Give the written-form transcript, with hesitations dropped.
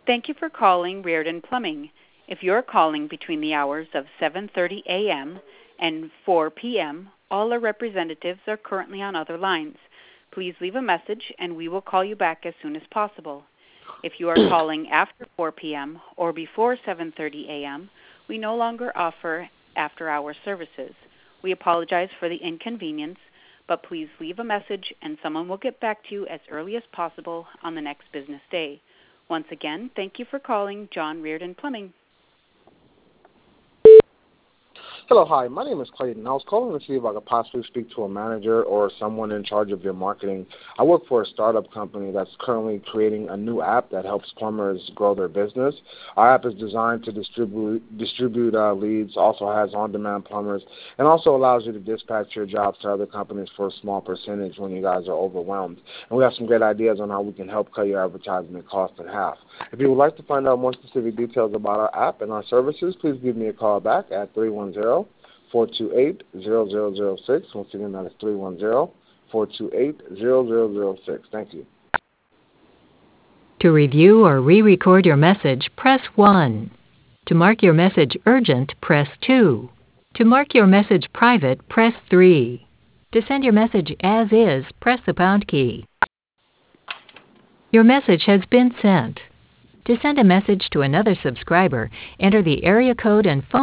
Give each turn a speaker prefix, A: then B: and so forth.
A: Thank you for calling Reardon Plumbing. If you're calling between the hours of 7:30 a.m. and 4 p.m., all our representatives are currently on other lines. Please leave a message and we will call you back as soon as possible. If you are calling after 4 p.m. or before 7:30 a.m., we no longer offer after-hour services. We apologize for the inconvenience, but please leave a message and someone will get back to you as early as possible on the next business day. Once again, thank you for calling John Reardon Plumbing.
B: Hello, hi. My name is Clayton. I was calling to see if I could possibly speak to a manager or someone in charge of your marketing. I work for a startup company that's currently creating a new app that helps plumbers grow their business. Our app is designed to distribute leads, also has on-demand plumbers, and also allows you to dispatch your jobs to other companies for a small percentage when you guys are overwhelmed. And we have some great ideas on how we can help cut your advertisement cost in half. If you would like to find out more specific details about our app and our services, please give me a call back at 310-428-0006. Once again, that is 310-428-0006. Thank you.
C: To review or re-record your message, press 1. To mark your message urgent, press 2. To mark your message private, press 3. To send your message as is, press the pound key. Your message has been sent. To send a message to another subscriber, enter the area code and phone